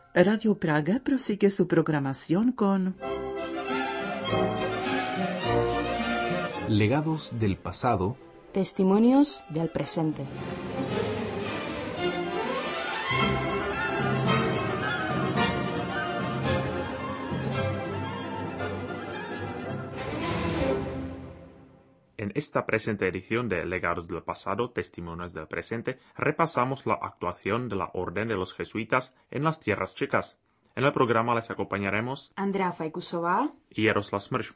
Radio Praga prosigue su programación con Legados del pasado, testimonios del presente. En esta presente edición de Legados del pasado, testimonios del presente, repasamos la actuación de la Orden de los Jesuitas en las tierras checas. En el programa les acompañaremos Andrea Fajkusová y Jaroslav Smrš.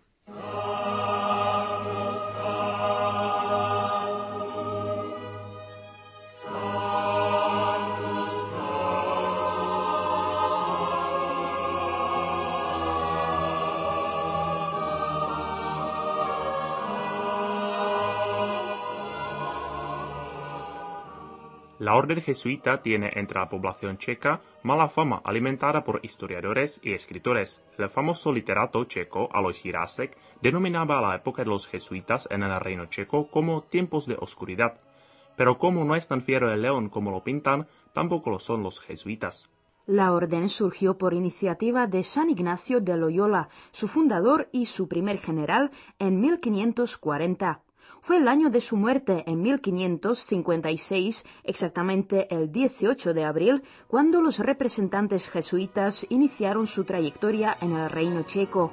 La orden jesuita tiene entre la población checa mala fama alimentada por historiadores y escritores. El famoso literato checo Alois Jirásek denominaba a la época de los jesuitas en el reino checo como tiempos de oscuridad. Pero como no es tan fiero el león como lo pintan, tampoco lo son los jesuitas. La orden surgió por iniciativa de San Ignacio de Loyola, su fundador y su primer general, en 1540. Fue el año de su muerte, en 1556, exactamente el 18 de abril, cuando los representantes jesuitas iniciaron su trayectoria en el reino checo.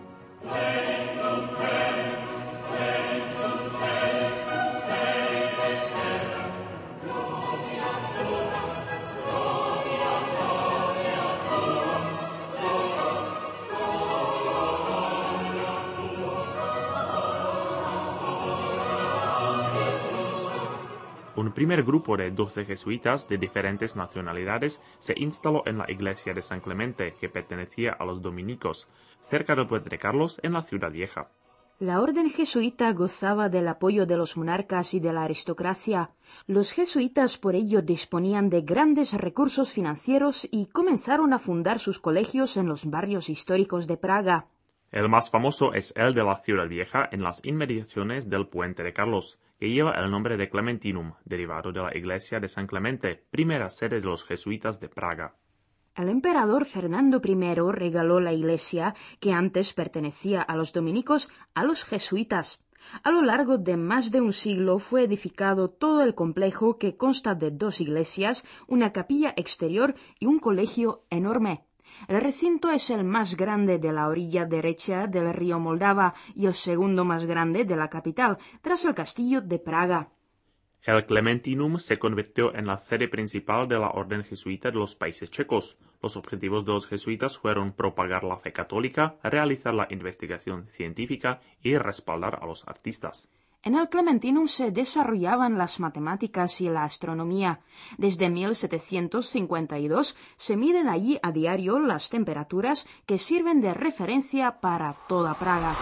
Un primer grupo de 12 jesuitas de diferentes nacionalidades se instaló en la iglesia de San Clemente, que pertenecía a los dominicos, cerca del puente de Carlos, en la Ciudad Vieja. La orden jesuita gozaba del apoyo de los monarcas y de la aristocracia. Los jesuitas por ello disponían de grandes recursos financieros y comenzaron a fundar sus colegios en los barrios históricos de Praga. El más famoso es el de la Ciudad Vieja, en las inmediaciones del puente de Carlos, que lleva el nombre de Clementinum, derivado de la iglesia de San Clemente, primera sede de los jesuitas de Praga. El emperador Fernando I regaló la iglesia, que antes pertenecía a los dominicos, a los jesuitas. A lo largo de más de un siglo fue edificado todo el complejo, que consta de 2 iglesias, una capilla exterior y un colegio enorme. El recinto es el más grande de la orilla derecha del río Moldava y el segundo más grande de la capital, tras el castillo de Praga. El Clementinum se convirtió en la sede principal de la orden jesuita de los países checos. Los objetivos de los jesuitas fueron propagar la fe católica, realizar la investigación científica y respaldar a los artistas. En el Clementinum se desarrollaban las matemáticas y la astronomía. Desde 1752 se miden allí a diario las temperaturas que sirven de referencia para toda Praga.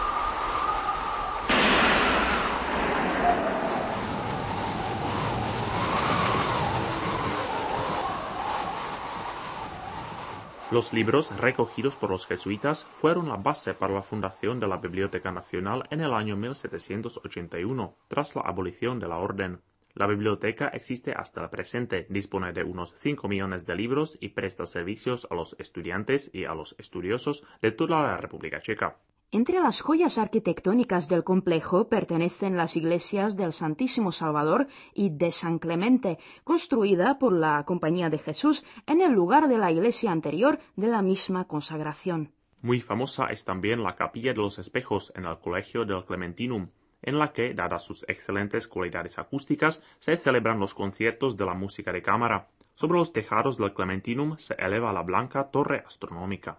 Los libros recogidos por los jesuitas fueron la base para la fundación de la Biblioteca Nacional en el año 1781, tras la abolición de la orden. La biblioteca existe hasta el presente, dispone de unos 5 millones de libros y presta servicios a los estudiantes y a los estudiosos de toda la República Checa. Entre las joyas arquitectónicas del complejo pertenecen las iglesias del Santísimo Salvador y de San Clemente, construida por la Compañía de Jesús en el lugar de la iglesia anterior de la misma consagración. Muy famosa es también la Capilla de los Espejos en el Colegio del Clementinum, en la que, dadas sus excelentes cualidades acústicas, se celebran los conciertos de la música de cámara. Sobre los tejados del Clementinum se eleva la blanca torre astronómica.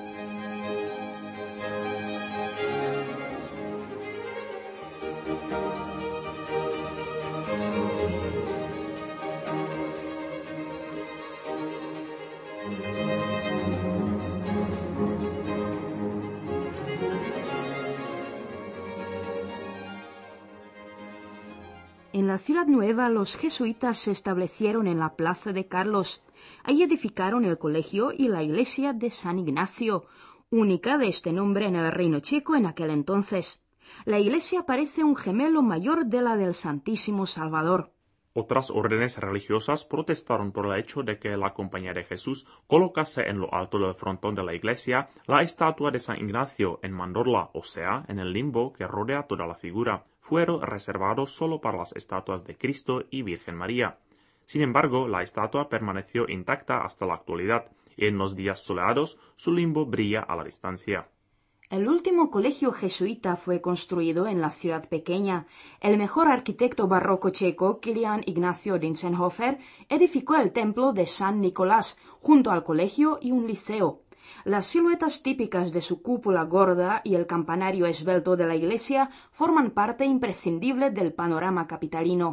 En la Ciudad Nueva los jesuitas se establecieron en la Plaza de Carlos. Allí edificaron el colegio y la iglesia de San Ignacio, única de este nombre en el reino checo en aquel entonces. La iglesia parece un gemelo mayor de la del Santísimo Salvador. Otras órdenes religiosas protestaron por el hecho de que la Compañía de Jesús colocase en lo alto del frontón de la iglesia la estatua de San Ignacio en mandorla, o sea, en el limbo que rodea toda la figura. Fueron reservados solo para las estatuas de Cristo y Virgen María. Sin embargo, la estatua permaneció intacta hasta la actualidad, y en los días soleados su limbo brilla a la distancia. El último colegio jesuita fue construido en la ciudad pequeña. El mejor arquitecto barroco checo, Kilian Ignacio Dientzenhofer, edificó el templo de San Nicolás, junto al colegio y un liceo. Las siluetas típicas de su cúpula gorda y el campanario esbelto de la iglesia forman parte imprescindible del panorama capitalino.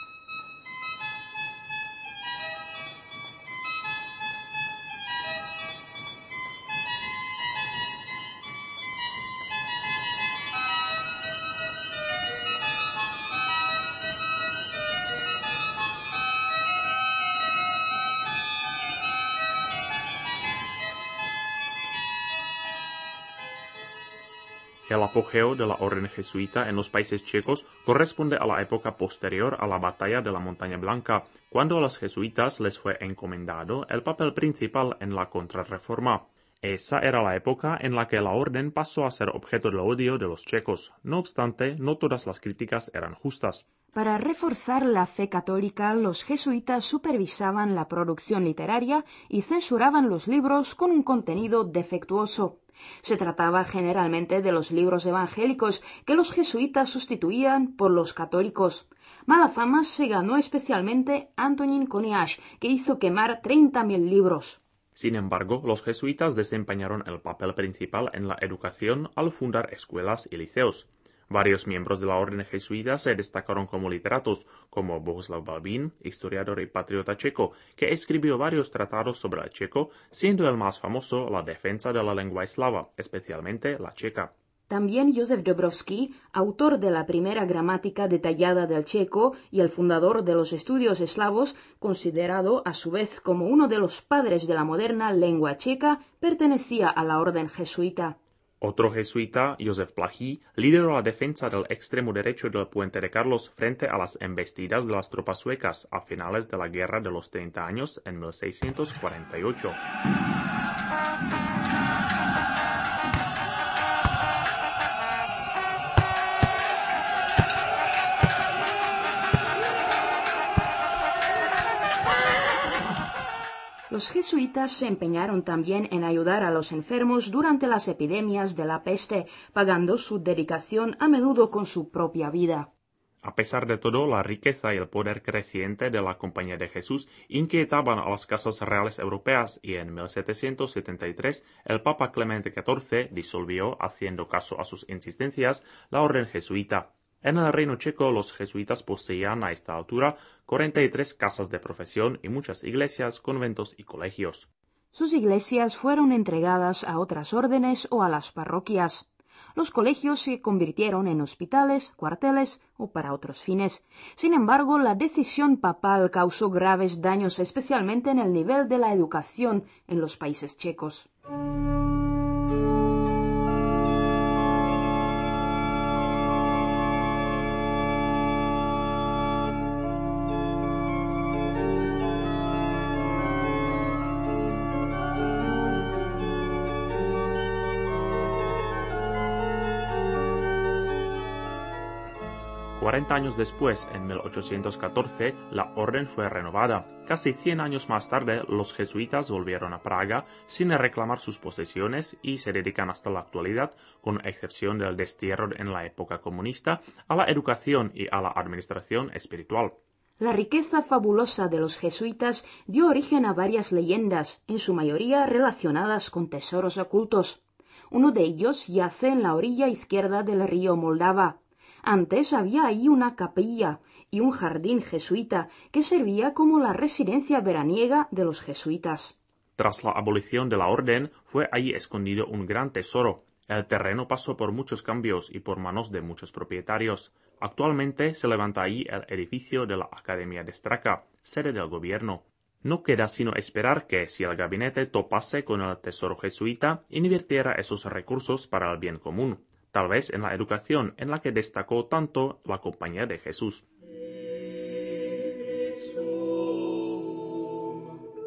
El apogeo de la orden jesuita en los países checos corresponde a la época posterior a la batalla de la Montaña Blanca, cuando a los jesuitas les fue encomendado el papel principal en la contrarreforma. Esa era la época en la que la orden pasó a ser objeto del odio de los checos. No obstante, no todas las críticas eran justas. Para reforzar la fe católica, los jesuitas supervisaban la producción literaria y censuraban los libros con un contenido defectuoso. Se trataba generalmente de los libros evangélicos que los jesuitas sustituían por los católicos. Mala fama se ganó especialmente Antonín Koniash, que hizo quemar 30.000 libros. Sin embargo, los jesuitas desempeñaron el papel principal en la educación al fundar escuelas y liceos. Varios miembros de la orden jesuita se destacaron como literatos, como Bohuslav Balbín, historiador y patriota checo, que escribió varios tratados sobre el checo, siendo el más famoso la defensa de la lengua eslava, especialmente la checa. También Josef Dobrovský, autor de la primera gramática detallada del checo y el fundador de los estudios eslavos, considerado a su vez como uno de los padres de la moderna lengua checa, pertenecía a la orden jesuita. Otro jesuita, Josef Plachý, lideró la defensa del extremo derecho del puente de Carlos frente a las embestidas de las tropas suecas a finales de la Guerra de los 30 años en 1648. Los jesuitas se empeñaron también en ayudar a los enfermos durante las epidemias de la peste, pagando su dedicación a menudo con su propia vida. A pesar de todo, la riqueza y el poder creciente de la Compañía de Jesús inquietaban a las casas reales europeas y en 1773 el Papa Clemente XIV disolvió, haciendo caso a sus insistencias, la orden jesuita. En el Reino Checo los jesuitas poseían a esta altura 43 casas de profesión y muchas iglesias, conventos y colegios. Sus iglesias fueron entregadas a otras órdenes o a las parroquias. Los colegios se convirtieron en hospitales, cuarteles o para otros fines. Sin embargo, la decisión papal causó graves daños, especialmente en el nivel de la educación en los países checos. Años después, en 1814, la orden fue renovada. Casi 100 años más tarde, los jesuitas volvieron a Praga sin reclamar sus posesiones y se dedican hasta la actualidad, con excepción del destierro en la época comunista, a la educación y a la administración espiritual. La riqueza fabulosa de los jesuitas dio origen a varias leyendas, en su mayoría relacionadas con tesoros ocultos. Uno de ellos yace en la orilla izquierda del río Moldava. Antes había ahí una capilla y un jardín jesuita que servía como la residencia veraniega de los jesuitas. Tras la abolición de la orden, fue allí escondido un gran tesoro. El terreno pasó por muchos cambios y por manos de muchos propietarios. Actualmente se levanta allí el edificio de la Academia de Straca, sede del gobierno. No queda sino esperar que, si el gabinete topase con el tesoro jesuita, invirtiera esos recursos para el bien común, tal vez en la educación en la que destacó tanto la Compañía de Jesús.